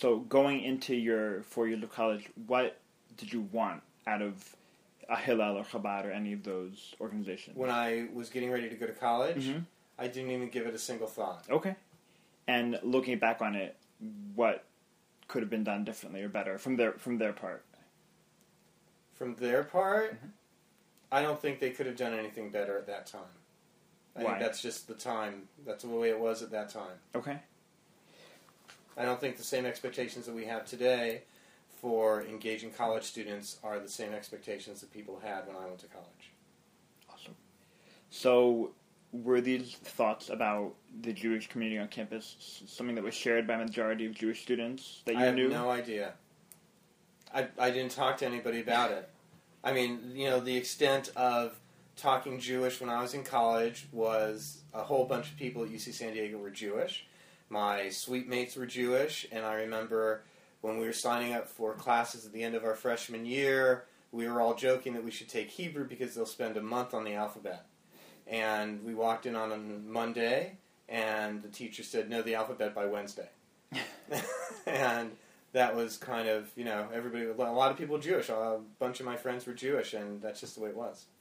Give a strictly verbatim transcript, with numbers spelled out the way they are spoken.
So going into your four years of college, what did you want out of a Hillel or Chabad or any of those organizations? When I was getting ready to go to college, mm-hmm. I didn't even give it a single thought. Okay. And looking back on it, what could have been done differently or better from their from their part? From their part, mm-hmm. I don't think they could have done anything better at that time. I Why? think that's just the time. That's the way it was at that time. Okay. I don't think the same expectations that we have today for engaging college students are the same expectations that people had when I went to college. Awesome. So, were these thoughts about the Jewish community on campus something that was shared by a majority of Jewish students that you I have knew? no idea. I, I didn't talk to anybody about it. I mean, you know, the extent of talking Jewish when I was in college was a whole bunch of people at U C San Diego were Jewish. My suite mates were Jewish, and I remember when we were signing up for classes at the end of our freshman year, we were all joking that we should take Hebrew because they'll spend a month on the alphabet. And we walked in on a Monday, and the teacher said, "No, the alphabet by Wednesday." And that was kind of, you know, everybody, a lot of people were Jewish. A bunch of my friends were Jewish, and that's just the way it was.